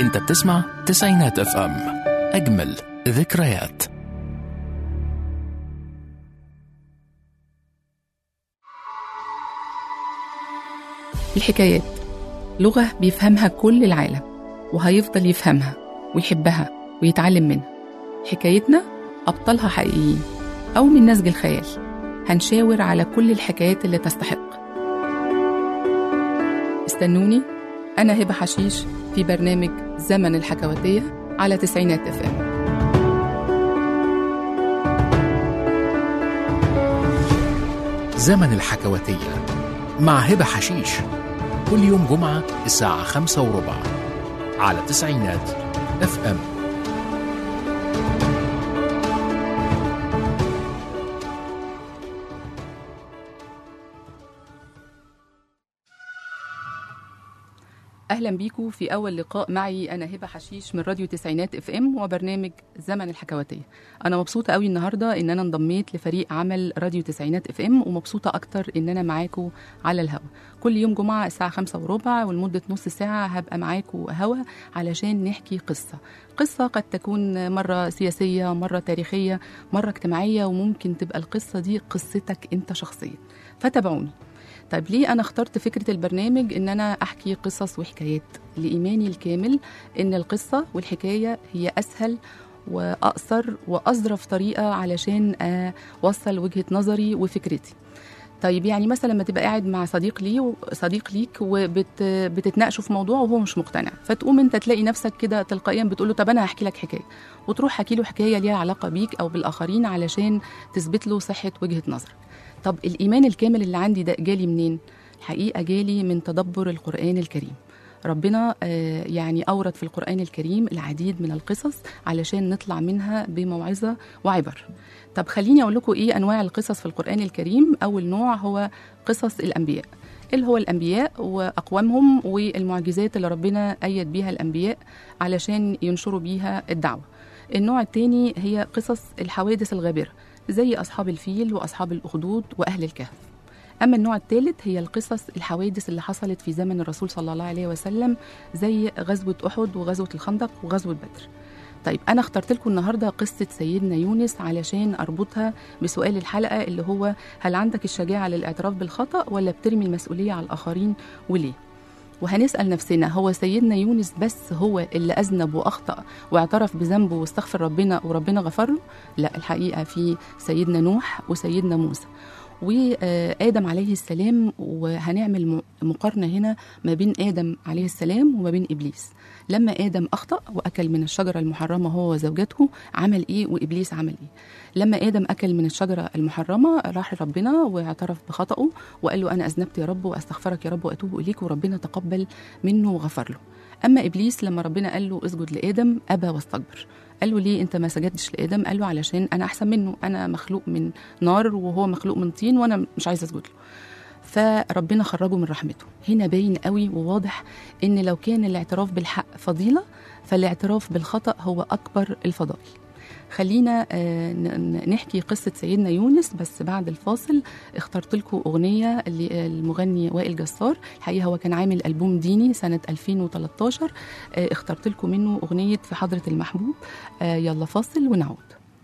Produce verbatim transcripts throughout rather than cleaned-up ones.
انت بتسمع تسعينات اف ام، اجمل ذكريات. الحكايات لغة بيفهمها كل العالم، وهيفضل يفهمها ويحبها ويتعلم منها. حكايتنا أبطالها حقيقيين أو من نسج الخيال. هنشاور على كل الحكايات اللي تستحق. استنوني، أنا هبة حشيش في برنامج زمن الحكواتية على تسعينات اف ام. زمن الحكواتية مع هبة حشيش، كل يوم جمعة الساعة خمسة وربع على تسعينات اف ام. أهلا بيكم في أول لقاء معي. أنا هبة حشيش من راديو تسعينات اف ام وبرنامج زمن الحكواتية. أنا مبسوطة قوي النهاردة إن أنا انضميت لفريق عمل راديو تسعينات اف ام، ومبسوطة أكتر إن أنا معاكم على الهوا كل يوم جمعة الساعة خمسة وربع، ولمدة نص ساعة هبقى معاكم هوا علشان نحكي قصة قصة قد تكون مرة سياسية، مرة تاريخية، مرة اجتماعية، وممكن تبقى القصة دي قصتك أنت شخصيا. فتابعوني. طيب ليه أنا اخترت فكرة البرنامج إن أنا أحكي قصص وحكايات؟ لإيماني الكامل إن القصة والحكاية هي أسهل وأقصر وأظرف طريقة علشان أوصل وجهة نظري وفكرتي. طيب يعني مثلا لما تبقى قاعد مع صديق لي صديق ليك وبتتناقشوا في موضوع وهو مش مقتنع، فتقوم انت تلاقي نفسك كده تلقائيا بتقول له طب انا هحكي لك حكايه، وتروح حكي له حكايه ليها علاقه بيك او بالاخرين علشان تثبت له صحه وجهه نظرك. طب الإيمان الكامل اللي عندي ده جالي منين؟ الحقيقة جالي من تدبر القرآن الكريم. ربنا يعني أورد في القرآن الكريم العديد من القصص علشان نطلع منها بموعظة وعبر. طب خليني أقول لكم إيه أنواع القصص في القرآن الكريم. أول نوع هو قصص الأنبياء، اللي هو الأنبياء وأقوامهم والمعجزات اللي ربنا أيد بيها الأنبياء علشان ينشروا بيها الدعوة. النوع الثاني هي قصص الحوادث الغابرة زي أصحاب الفيل وأصحاب الأخدود وأهل الكهف. أما النوع الثالث هي القصص الحوادث اللي حصلت في زمن الرسول صلى الله عليه وسلم زي غزوة أحد وغزوة الخندق وغزوة بدر. طيب أنا اخترت لكم النهاردة قصة سيدنا يونس علشان أربطها بسؤال الحلقة اللي هو هل عندك الشجاعة للاعتراف بالخطأ ولا بترمي المسؤولية على الآخرين وليه؟ وهنسأل نفسنا هو سيدنا يونس بس هو اللي أذنب وأخطأ واعترف بذنبه واستغفر ربنا وربنا غفر له؟ لا، الحقيقة في سيدنا نوح وسيدنا موسى وآدم عليه السلام. وهنعمل مقارنة هنا ما بين آدم عليه السلام وما بين إبليس. لما آدم أخطأ وأكل من الشجرة المحرمة هو وزوجته عمل إيه وإبليس عمل إيه؟ لما آدم أكل من الشجرة المحرمة راح ربنا واعترف بخطأه وقال له أنا أذنبت يا رب وأستغفرك يا رب وأتوب إليك، وربنا تقبل منه وغفر له. أما إبليس لما ربنا قال له اسجد لآدم أبى واستكبر. قال له ليه أنت ما سجدتش لآدم؟ قال له علشان أنا أحسن منه، أنا مخلوق من نار وهو مخلوق من طين وأنا مش عايز أسجد له. فربنا خرجه من رحمته. هنا باين قوي وواضح إن لو كان الاعتراف بالحق فضيلة فالاعتراف بالخطأ هو أكبر الفضائل. خلينا نحكي قصة سيدنا يونس، بس بعد الفاصل اخترت لكم أغنية للمغني وائل جسار. الحقيقة هو كان عامل ألبوم ديني سنة ألفين وثلاثة عشر، اخترت لكم منه أغنية في حضرة المحبوب. يلا فاصل ونعود.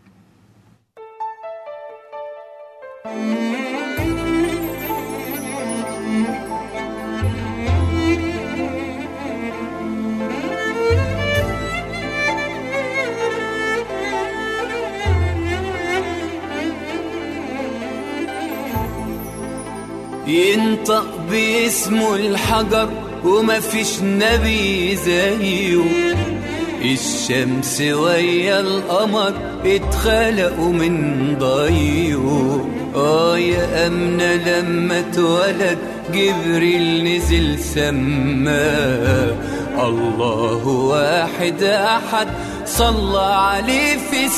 ينطق باسمه الحجر وما فيش نبي زيه، الشمس ويا القمر اتخلقوا من ضيه. آه يا أمنة لما اتولد جبريل نزل سما، الله واحد أحد صلى عليه في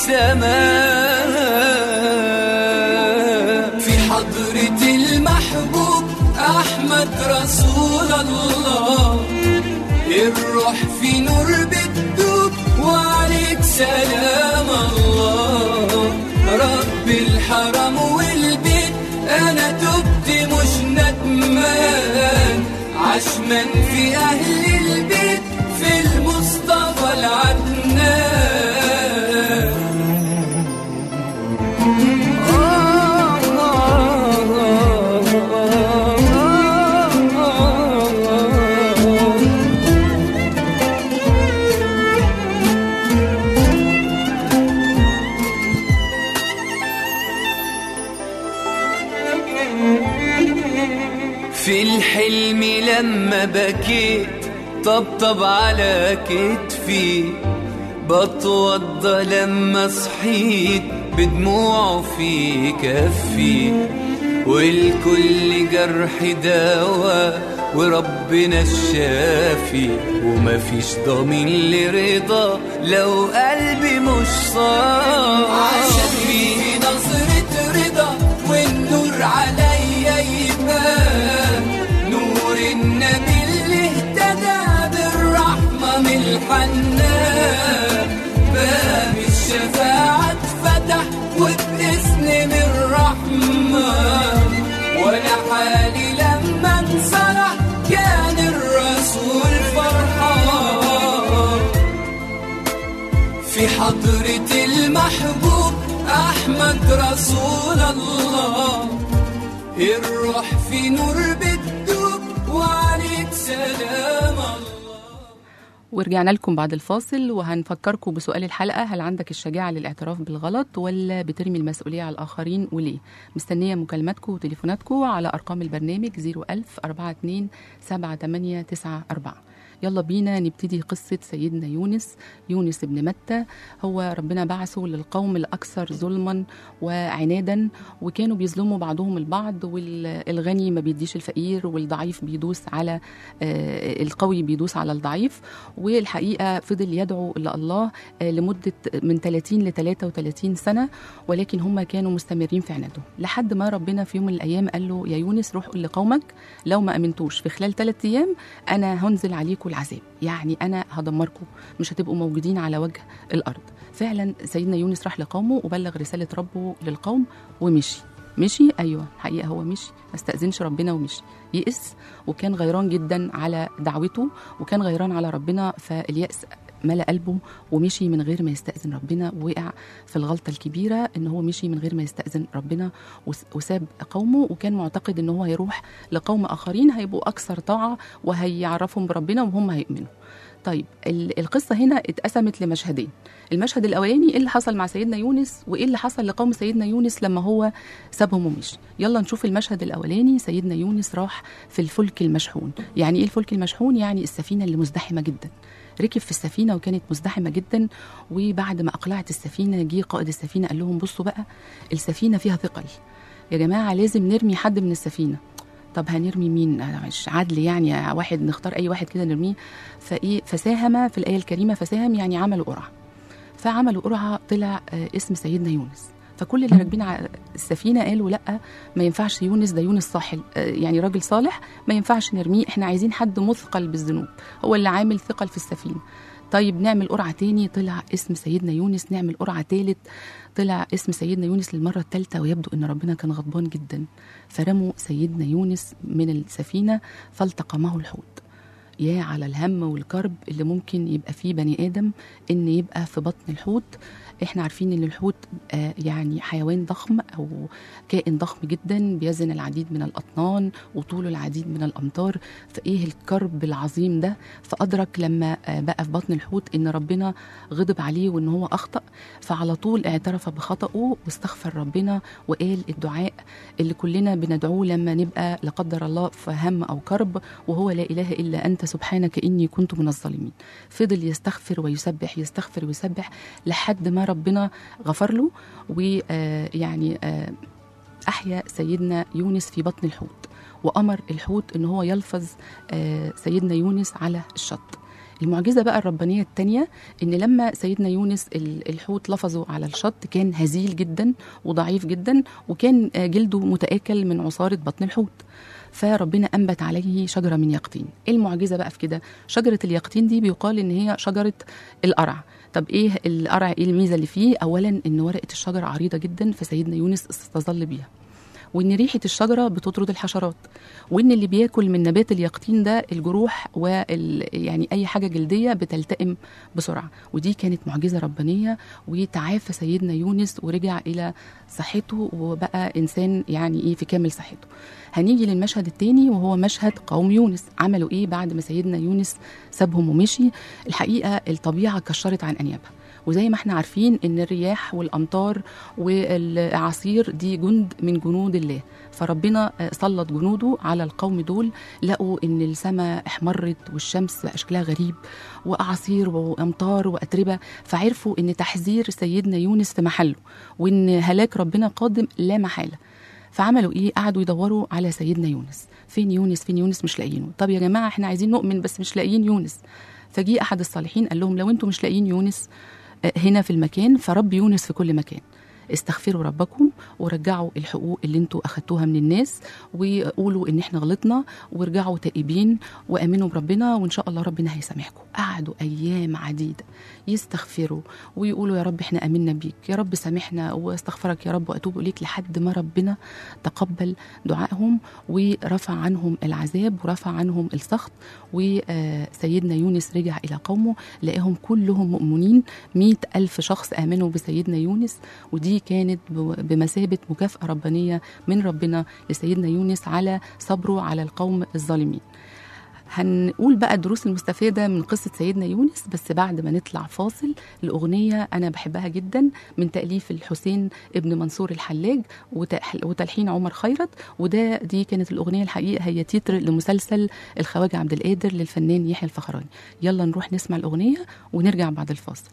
سماء. في حضرة المحبوب أحمد رسول الله، الروح في نور بتدوب وعليك سلام الله. رب الحرم والبيت أنا تبت مش ندمان، عشمان في أهل البيت في المصطفى والحلم لما بكيت طبطب على كتفي، بتوضى لما صحيت بدموعه في كفي، والكل جرح دواء وربنا الشافي، ومفيش ضمين لرضا لو قلبي مش صافي. عشان في نظرة رضا والنور عليا يبان، نور النبي اللي اهتدى بالرحمة من الحنان، باب الشفاعة اتفتح وبإذن من الرحمن، وانا حالي لما انصرح كان الرسول فرحان. في حضرة المحبوب أحمد رسول الله، الروح في نور بتدوب وعليك سلام الله. ورجعنا لكم بعد الفاصل وهنفكركم بسؤال الحلقة: هل عندك الشجاعة للاعتراف بالغلط ولا بترمي المسؤولية على الآخرين وليه؟ مستنية مكالماتكم وتليفوناتكم على أرقام البرنامج صفر ألف أربعة اتنين سبعة تمانية تسعة أربعة. يلا بينا نبتدي قصة سيدنا يونس. يونس ابن متى هو ربنا بعثه للقوم الأكثر ظلما وعنادا، وكانوا بيظلموا بعضهم البعض، والغني ما بيديش الفقير، والضعيف بيدوس على القوي بيدوس على الضعيف. والحقيقة فضل يدعو الله لمدة من ثلاثين ل ثلاثة وثلاثين سنة، ولكن هم كانوا مستمرين في عناده، لحد ما ربنا في يوم من الأيام قال له: يا يونس روح قل لقومك لو ما أمنتوش في خلال ثلاثة أيام أنا هنزل عليكم العذاب، يعني أنا هدمركم، مش هتبقوا موجودين على وجه الأرض. فعلا سيدنا يونس راح لقومه وبلغ رسالة ربه للقوم ومشي. مشي أيوة حقيقة هو مشي، ما استأذنش ربنا ومشي، يئس، وكان غيران جدا على دعوته وكان غيران على ربنا، فاليأس ملأ قلبه ومشي من غير ما يستأذن ربنا، ووقع في الغلطة الكبيرة إن هو مشي من غير ما يستأذن ربنا وساب قومه، وكان معتقد إن هو هيروح لقوم آخرين هيبقوا أكثر طاعة وهيعرفهم بربنا وهم هيؤمنوا. طيب القصة هنا اتقسمت لمشهدين. المشهد الأولاني إيه اللي حصل مع سيدنا يونس وإيه اللي حصل لقوم سيدنا يونس لما هو سابهم ومشي. يلا نشوف المشهد الأولاني. سيدنا يونس راح في الفلك المشحون. يعني إيه الفلك المشحون؟ يعني السفينة اللي مزدحمة جدا. ركب في السفينة وكانت مزدحمة جدا، وبعد ما أقلعت السفينة جه قائد السفينة قال لهم: بصوا بقى السفينة فيها ثقل يا جماعة، لازم نرمي حد من السفينة. طب هنرمي مين؟ مش عدل يعني واحد نختار أي واحد كده نرميه. فإيه فساهم في الآية الكريمة، فساهم يعني عملوا قرعة، فعملوا قرعة طلع اسم سيدنا يونس. فكل اللي راكبين على السفينة قالوا لأ ما ينفعش يونس، ده يونس صاحل يعني راجل صالح، ما ينفعش نرميه، احنا عايزين حد مثقل بالذنوب هو اللي عامل ثقل في السفينة. طيب نعمل قرعة تاني، طلع اسم سيدنا يونس. نعمل قرعة تالت، طلع اسم سيدنا يونس للمرة الثالثة، ويبدو أن ربنا كان غضبان جدا، فرموا سيدنا يونس من السفينة فالتقمه الحوت. يا على الهم والكرب اللي ممكن يبقى فيه بني آدم إن يبقى في بطن الحوت. احنا عارفين ان الحوت آه يعني حيوان ضخم او كائن ضخم جدا، بيزن العديد من الاطنان وطوله العديد من الامتار. فايه الكرب العظيم ده؟ فادرك لما آه بقى في بطن الحوت ان ربنا غضب عليه وان هو اخطأ، فعلى طول اعترف بخطأه واستغفر ربنا وقال الدعاء اللي كلنا بندعوه لما نبقى لا قدر الله في هم او كرب، وهو لا اله الا انت سبحانك اني كنت من الظالمين. فضل يستغفر ويسبح يستغفر ويسبح لحد ما ربنا غفر له، ويعني أحيا سيدنا يونس في بطن الحوت، وأمر الحوت إن هو يلفظ سيدنا يونس على الشط. المعجزة بقى الربانية التانية إن لما سيدنا يونس الحوت لفظه على الشط كان هزيل جدا وضعيف جدا، وكان جلده متآكل من عصارة بطن الحوت، فربنا أنبت عليه شجرة من يقطين. إيه المعجزة بقى في كده؟ شجرة اليقطين دي بيقال إن هي شجرة القرع. طب إيه القرع؟ إيه الميزة اللي فيه؟ أولا إن ورقة الشجرة عريضة جدا فسيدنا يونس استظل بيها، وإن ريحة الشجرة بتطرد الحشرات، وإن اللي بياكل من نبات اليقطين ده الجروح وال يعني أي حاجة جلدية بتلتئم بسرعة. ودي كانت معجزة ربانية، وتعافى سيدنا يونس ورجع إلى صحته وبقى إنسان يعني إيه في كامل صحته. هنيجي للمشهد التاني وهو مشهد قوم يونس. عملوا إيه بعد ما سيدنا يونس سابهم ومشي؟ الحقيقة الطبيعة كشرت عن أنيابها، وزي ما احنا عارفين ان الرياح والامطار والاعاصير دي جند من جنود الله، فربنا سلط جنوده على القوم دول. لقوا ان السماء احمرت والشمس بقى شكلها غريب واعاصير وامطار واتربه، فعرفوا ان تحذير سيدنا يونس في محله وان هلاك ربنا قادم لا محاله. فعملوا ايه؟ قعدوا يدوروا على سيدنا يونس. فين يونس فين يونس؟ مش لاقيينه. طب يا جماعه احنا عايزين نؤمن بس مش لاقيين يونس. فجي احد الصالحين قال لهم لو انتم مش لاقيين يونس هنا في المكان فرب يونس في كل مكان، استغفروا ربكم ورجعوا الحقوق اللي انتوا اخدتوها من الناس وقولوا ان احنا غلطنا وارجعوا تائبين وامنوا بربنا وان شاء الله ربنا هيسامحكم. قعدوا ايام عديده يستغفروا ويقولوا يا رب احنا امنا بيك، يا رب سامحنا واستغفرك يا رب واتوب اليك، لحد ما ربنا تقبل دعائهم ورفع عنهم العذاب ورفع عنهم السخط. وسيدنا يونس رجع الى قومه لقاهم كلهم مؤمنين، مئة ألف شخص آمنوا بسيدنا يونس، ودي كانت بمثابة مكافأة ربانية من ربنا لسيدنا يونس على صبره على القوم الظالمين. هنقول بقى الدروس المستفادة من قصة سيدنا يونس بس بعد ما نطلع فاصل لأغنية أنا بحبها جدا من تأليف الحسين ابن منصور الحلاج وتلحين عمر خيرت، وده دي كانت الأغنية الحقيقة هي تتر لمسلسل الخواجة عبد القادر للفنان يحيى الفخراني. يلا نروح نسمع الأغنية ونرجع بعد الفاصل.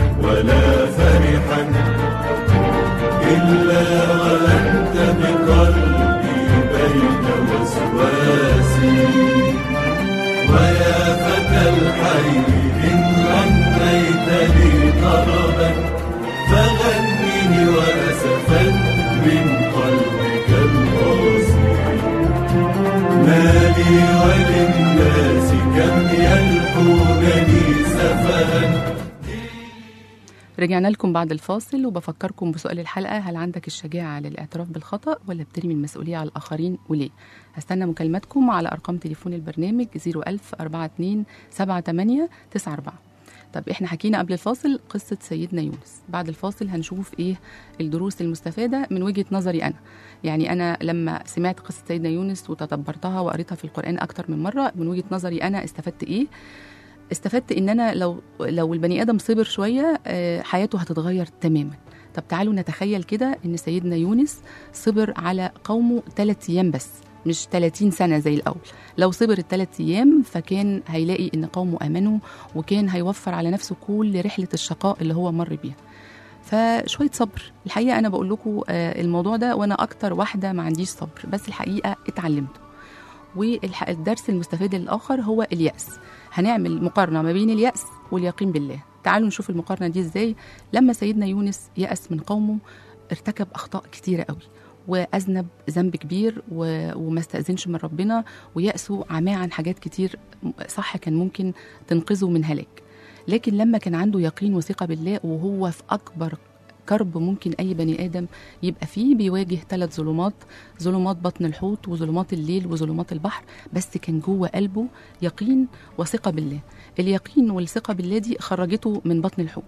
إلا وأنت بقلبي رجعنا لكم بعد الفاصل وبفكركم بسؤال الحلقة: هل عندك الشجاعة للاعتراف بالخطأ ولا بترمي المسؤولية على الآخرين وليه؟ هستنى مكالماتكم على أرقام تليفون البرنامج صفر ألف أربعة اتنين سبعة تمانية تسعة أربعة. طب احنا حكينا قبل الفاصل قصة سيدنا يونس، بعد الفاصل هنشوف ايه الدروس المستفادة من وجهة نظري أنا. يعني أنا لما سمعت قصة سيدنا يونس وتدبرتها وقريتها في القرآن أكتر من مرة، من وجهة نظري أنا استفدت ايه؟ استفدت ان انا لو لو البني ادم صبر شويه حياته هتتغير تماما. طب تعالوا نتخيل كده ان سيدنا يونس صبر على قومه ثلاث ايام بس، مش ثلاثين سنه زي الاول. لو صبر الثلاث ايام فكان هيلاقي ان قومه امنوا، وكان هيوفر على نفسه كل رحله الشقاء اللي هو مر بيها. فشويه صبر. الحقيقه انا بقول لكم الموضوع ده وانا اكتر واحده ما عنديش صبر، بس الحقيقه اتعلمته. والدرس المستفاد الآخر هو اليأس. هنعمل مقارنة ما بين اليأس واليقين بالله. تعالوا نشوف المقارنة دي ازاي. لما سيدنا يونس يأس من قومه ارتكب أخطاء كتيرة قوي، وأذنب ذنب كبير وما استأذنش من ربنا، ويأسه عماه عن حاجات كتير صح كان ممكن تنقذه من هلاك. لكن لما كان عنده يقين وثقة بالله، وهو في أكبر كرب ممكن أي بني آدم يبقى فيه، بيواجه ثلاث ظلمات: ظلمات بطن الحوت، وظلمات الليل، وظلمات البحر، بس كان جوه قلبه يقين وثقة بالله. اليقين والثقة بالله دي خرجته من بطن الحوت.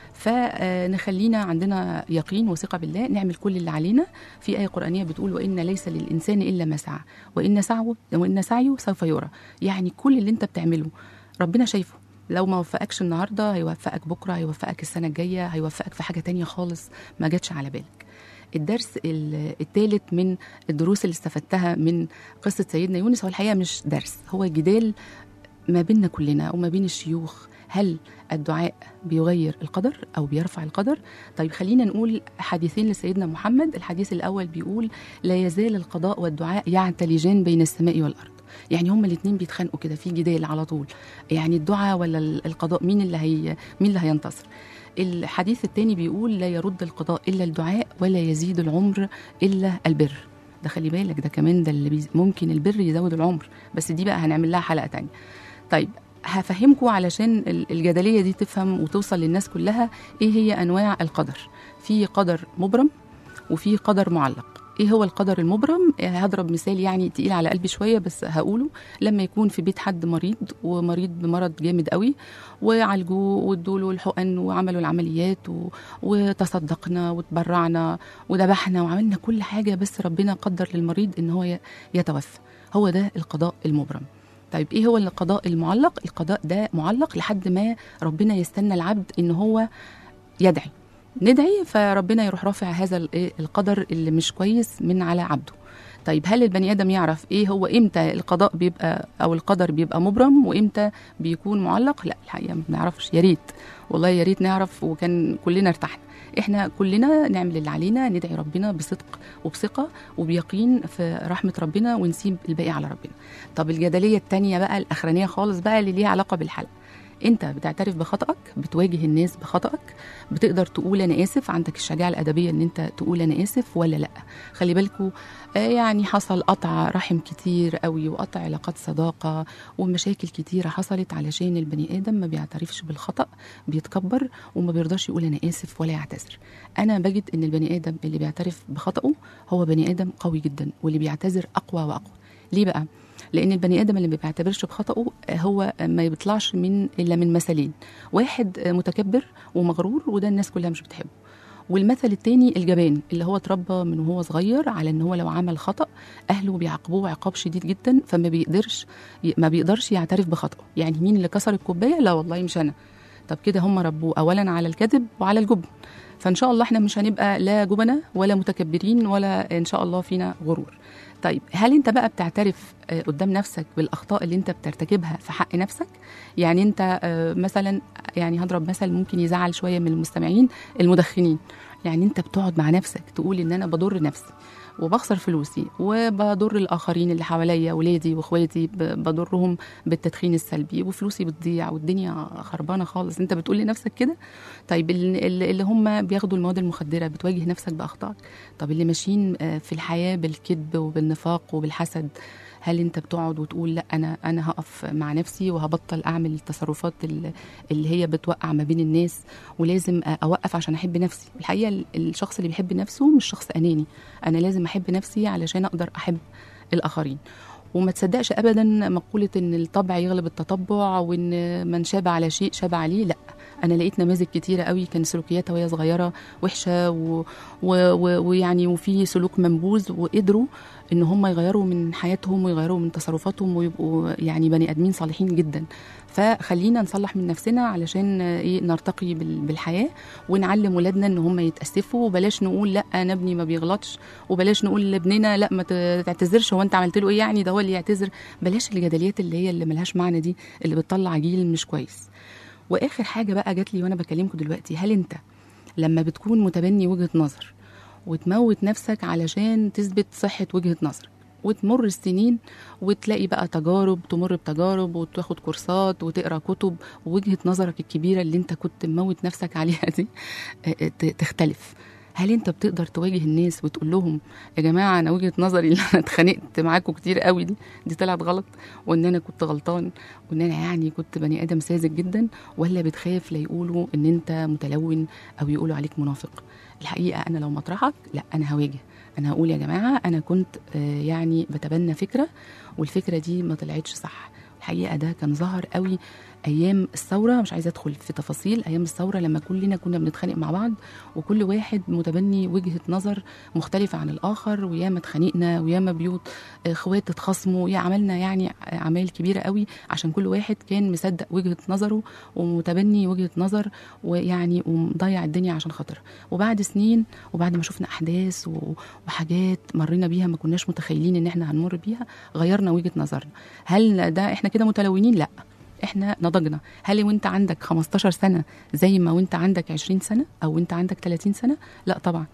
فنخلينا عندنا يقين وثقة بالله، نعمل كل اللي علينا. في آية قرآنية بتقول: وإن ليس للإنسان إلا ما سعى وإن سعيه وإن سعيه سوف يرى. يعني كل اللي انت بتعمله ربنا شايفه. لو ما وفقكش النهاردة هيوفقك بكرة، هيوفقك السنة الجاية، هيوفقك في حاجة تانية خالص ما جاتش على بالك. الدرس الثالث من الدروس اللي استفدتها من قصة سيدنا يونس، هو الحقيقة مش درس، هو جدال ما بيننا كلنا وما بين الشيوخ. هل الدعاء بيغير القدر أو بيرفع القدر؟ طيب خلينا نقول حديثين لسيدنا محمد. الحديث الأول بيقول: لا يزال القضاء والدعاء يعتلجان بين السماء والأرض. يعني هما الاثنين بيتخانقوا كده، في جدال على طول. يعني الدعاء ولا القضاء، مين اللي هي مين اللي هينتصر؟ الحديث الثاني بيقول: لا يرد القضاء إلا الدعاء ولا يزيد العمر إلا البر. ده خلي بالك، ده كمان ده اللي بي... ممكن البر يزود العمر، بس دي بقى هنعمل لها حلقة تانية. طيب هفهمكم علشان الجدلية دي تفهم وتوصل للناس كلها ايه هي أنواع القدر. في قدر مبرم وفي قدر معلق. ايه هو القدر المبرم؟ هضرب مثال يعني تقيل على قلبي شويه بس هقوله. لما يكون في بيت حد مريض، ومريض بمرض جامد قوي، وعالجوه وادوا له الحقن وعملوا العمليات و... وتصدقنا وتبرعنا وذبحنا وعملنا كل حاجه، بس ربنا قدر للمريض ان هو يتوفى. هو ده القضاء المبرم. طيب ايه هو القضاء المعلق؟ القضاء ده معلق لحد ما ربنا يستنى العبد ان هو يدعي، ندعي فربنا يروح رافع هذا القدر اللي مش كويس من على عبده. طيب هل البني آدم يعرف ايه هو امتى القضاء بيبقى او القدر بيبقى مبرم وامتى بيكون معلق؟ لا الحقيقة ما بنعرفش. يا ريت والله، يا ريت نعرف وكان كلنا ارتحنا. احنا كلنا نعمل اللي علينا، ندعي ربنا بصدق وبثقة وبيقين في رحمة ربنا، ونسيب الباقي على ربنا. طب الجدلية التانية بقى الأخرانية خالص بقى اللي ليها علاقة بالحلقة: انت بتعترف بخطأك، بتواجه الناس بخطأك، بتقدر تقول انا اسف، عندك الشجاعة الأدبية ان انت تقول انا اسف ولا لا؟ خلي بالكوا يعني حصل قطع رحم كتير قوي، وقطع علاقات صداقة، ومشاكل كتيرة حصلت علشان البني آدم ما بيعترفش بالخطأ، بيتكبر وما بيرضاش يقول انا اسف ولا يعتذر. انا بجد ان البني آدم اللي بيعترف بخطأه هو بني آدم قوي جدا، واللي بيعتذر اقوى واقوى. ليه بقى؟ لأن البني آدم اللي ما بيعتبرش بخطأه هو ما بيطلعش من إلا من مثلين: واحد متكبر ومغرور وده الناس كلها مش بتحبه، والمثل التاني الجبان اللي هو اتربى من وهو صغير على ان هو لو عمل خطأ اهله بيعاقبوه عقاب شديد جدا، فما بيقدرش ما بيقدرش يعترف بخطأه. يعني مين اللي كسر الكوباية؟ لا والله مش انا. طب كده هم ربوه اولا على الكذب وعلى الجبن. فان شاء الله احنا مش هنبقى لا جبنة ولا متكبرين ولا ان شاء الله فينا غرور. طيب هل انت بقى بتعترف قدام نفسك بالاخطاء اللي انت بترتكبها في حق نفسك؟ يعني انت مثلا، يعني هضرب مثل ممكن يزعل شويه من المستمعين: المدخنين. يعني انت بتقعد مع نفسك تقول ان انا بضر نفسي وبخسر فلوسي وبضر الاخرين اللي حواليا، ولادي واخواتي بضرهم بالتدخين السلبي، وفلوسي بتضيع والدنيا خربانه خالص. انت بتقول لنفسك كده؟ طيب اللي هم بياخدوا المواد المخدره، بتواجه نفسك باخطائك؟ طب اللي ماشيين في الحياه بالكذب وبالنفاق وبالحسد، هل انت بتقعد وتقول لا انا انا هقف مع نفسي وهبطل اعمل التصرفات اللي هي بتوقع ما بين الناس، ولازم اوقف عشان احب نفسي. الحقيقه الشخص اللي بيحب نفسه مش شخص اناني، انا لازم احب نفسي علشان اقدر احب الاخرين. وما تصدقش ابدا مقوله ان الطبع يغلب التطبع، وان من شاب على شيء شاب عليه. لا، انا لقيت نماذج كتيره قوي كان سلوكياتها وهي صغيره وحشه و... و... و... ويعني وفي سلوك منبوذ، وقدروا ان هم يغيروا من حياتهم ويغيروا من تصرفاتهم ويبقوا يعني بني ادمين صالحين جدا. فخلينا نصلح من نفسنا علشان ايه نرتقي بالحياه، ونعلم ولادنا ان هم يتاسفوا، وبلاش نقول لا انا ابني ما بيغلطش، وبلاش نقول لابننا لا ما تعتذرش، هو انت عملت له ايه يعني ده هو اللي يعتذر. بلاش الجدليات اللي هي اللي ملهاش معنى دي، اللي بتطلع جيل مش كويس. واخر حاجه بقى جات لي وانا بكلمكم دلوقتي، هل انت لما بتكون متبني وجهه نظر وتموت نفسك علشان تثبت صحه وجهه نظرك، وتمر السنين وتلاقي بقى تجارب، تمر بتجارب وتاخد كورسات وتقرا كتب، ووجهه نظرك الكبيره اللي انت كنت مموت نفسك عليها دي تختلف، هل انت بتقدر تواجه الناس وتقول لهم يا جماعه انا وجهه نظري اللي انا اتخانقت معاكم كتير قوي دي دي طلعت غلط، وان انا كنت غلطان، وان انا يعني كنت بني ادم ساذج جدا؟ ولا بتخاف لا يقولوا ان انت متلون او يقولوا عليك منافق؟ الحقيقه انا لو مطرحك لا، انا هواجه، انا هقول يا جماعه انا كنت يعني بتبنى فكره والفكره دي ما طلعتش صح. الحقيقه ده كان ظهر قوي ايام الثوره، مش عايزه ادخل في تفاصيل ايام الثوره لما كلنا كنا بنتخانق مع بعض، وكل واحد متبني وجهه نظر مختلفه عن الاخر، وياما اتخانقنا وياما بيوت اخوات اتخاصموا، يا عملنا يعني اعمال كبيره قوي عشان كل واحد كان مصدق وجهه نظره ومتبني وجهه نظر، ويعني ومضيع الدنيا عشان خاطرها. وبعد سنين وبعد ما شفنا احداث وحاجات مرينا بيها ما كناش متخيلين ان احنا هنمر بيها، غيرنا وجهه نظرنا. هل ده احنا كده متلونين؟ لا، احنا نضجنا. هل وانت عندك خمستاشر سنه زي ما وانت عندك عشرين سنه او وانت عندك تلاتين سنه؟ لا طبعا.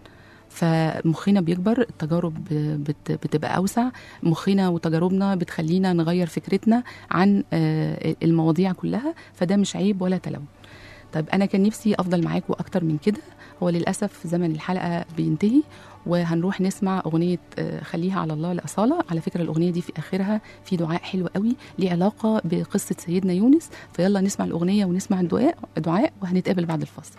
فمخنا بيكبر، التجارب بت بتبقى اوسع، مخنا وتجاربنا بتخلينا نغير فكرتنا عن المواضيع كلها، فده مش عيب ولا تلون. طيب انا كان نفسي افضل معاكم اكتر من كده، هو للاسف زمن الحلقه بينتهي، وهنروح نسمع أغنية خليها على الله لأصالة. على فكرة الأغنية دي في آخرها في دعاء حلو قوي ليه علاقة بقصة سيدنا يونس، فيلا نسمع الأغنية ونسمع الدعاء دعاء وهنتقابل بعد الفاصل.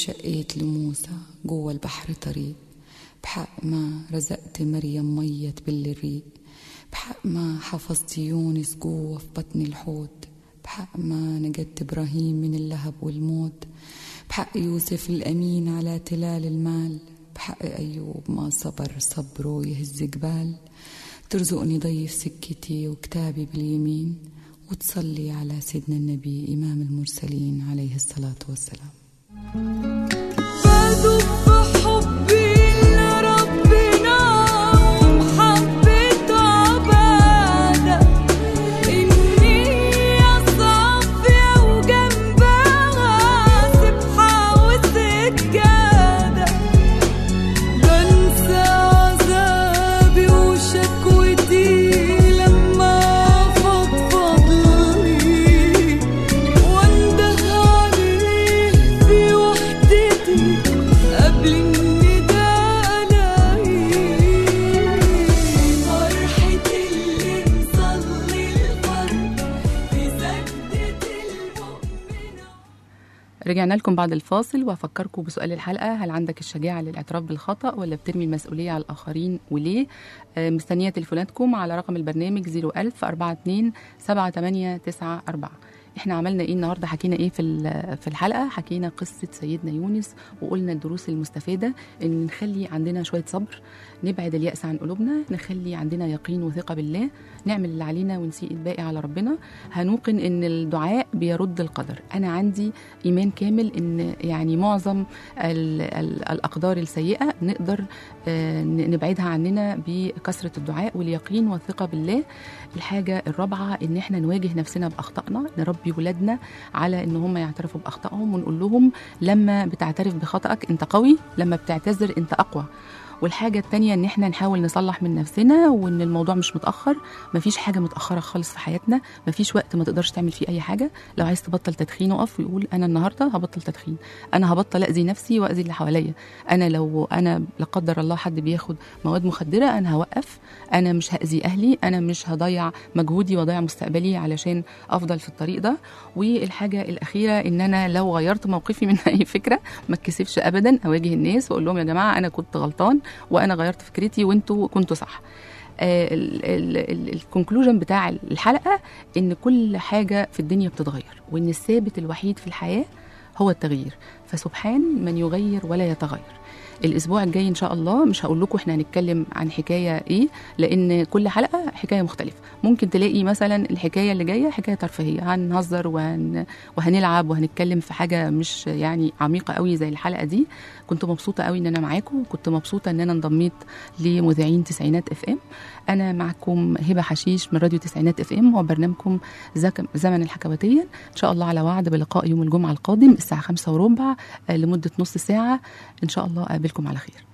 وشقيت لموسى جوا البحر طريق، بحق ما رزقت مريم مية بالريق، بحق ما حفظت يونس جوا في بطن الحوت، بحق ما نجدت إبراهيم من اللهب والموت، بحق يوسف الأمين على تلال المال، بحق أيوب ما صبر صبره يهز جبال. ترزقني ضيف سكتي وكتابي باليمين، وتصلي على سيدنا النبي إمام المرسلين عليه الصلاة والسلام. بدب حبي لربنا ومحبة عبادة، إني صافية وجنبها سبحة وسجادة، بنسى عذابي وشكوتي لما فضفض لي، وانده عليه في وحدتي قبل النداء لاقيه، فرحة اللي نصلي الفرد في سجدة المؤمنة. رجعنا لكم بعد الفاصل، وأفكركم بسؤال الحلقة: هل عندك الشجاعة للاعتراف بالخطأ ولا بترمي المسؤولية على الآخرين وليه؟ آه، مستنية تليفوناتكم على رقم البرنامج صفر ألف أربعة اتنين سبعة تمانية تسعة أربعة. احنا عملنا ايه النهارده؟ حكينا ايه في في الحلقه؟ حكينا قصه سيدنا يونس، وقلنا الدروس المستفاده ان نخلي عندنا شويه صبر، نبعد اليأس عن قلوبنا، نخلي عندنا يقين وثقه بالله، نعمل اللي علينا ونسيء الباقي على ربنا. هنوقن ان الدعاء بيرد القدر. انا عندي ايمان كامل ان يعني معظم ال ال الاقدار السيئه نقدر آه نبعدها عننا بكثره الدعاء واليقين والثقه بالله. الحاجه الرابعه ان احنا نواجه نفسنا باخطائنا، نربي ولادنا على ان هم يعترفوا باخطائهم، ونقول لهم لما بتعترف بخطأك انت قوي، لما بتعتذر انت اقوى. والحاجة التانية ان احنا نحاول نصلح من نفسنا، وان الموضوع مش متأخر، مفيش حاجة متأخرة خالص في حياتنا، مفيش وقت ما تقدرش تعمل فيه اي حاجة. لو عايز تبطل تدخين اقف ويقول انا النهاردة هبطل تدخين، انا هبطل اذي نفسي واذي اللي حواليا، انا لو انا لا قدر الله حد بياخد مواد مخدرة انا هوقف، انا مش هأذي اهلي، انا مش هضيع مجهودي واضيع مستقبلي علشان افضل في الطريق ده. والحاجة الاخيرة ان انا لو غيرت موقفي من اي فكرة ما اتكسفش ابدا، اواجه الناس واقول لهم يا جماعة انا كنت غلطان وانا غيرت فكرتي وانتوا كنتوا صح. الكونكلوجن بتاع الحلقه ان كل حاجه في الدنيا بتتغير، وان الثابت الوحيد في الحياه هو التغيير، فسبحان من يغير ولا يتغير. الاسبوع الجاي ان شاء الله مش هقول لكم احنا هنتكلم عن حكايه ايه، لان كل حلقه حكايه مختلفه. ممكن تلاقي مثلا الحكايه اللي جايه حكايه ترفيهيه، هنهزر وهن وهنلعب وهنتكلم في حاجه مش يعني عميقه قوي زي الحلقه دي. كنت مبسوطه قوي ان انا معاكم، كنت مبسوطه ان انا انضميت لمذيعين تسعينات اف ام. انا معكم هبه حشيش من راديو تسعينات اف ام وبرنامجكم زمن الحكواتيه. ان شاء الله على وعد بلقاء يوم الجمعه القادم الساعه خمسة وربع لمده نص ساعه. ان شاء الله اقابلكم على خير.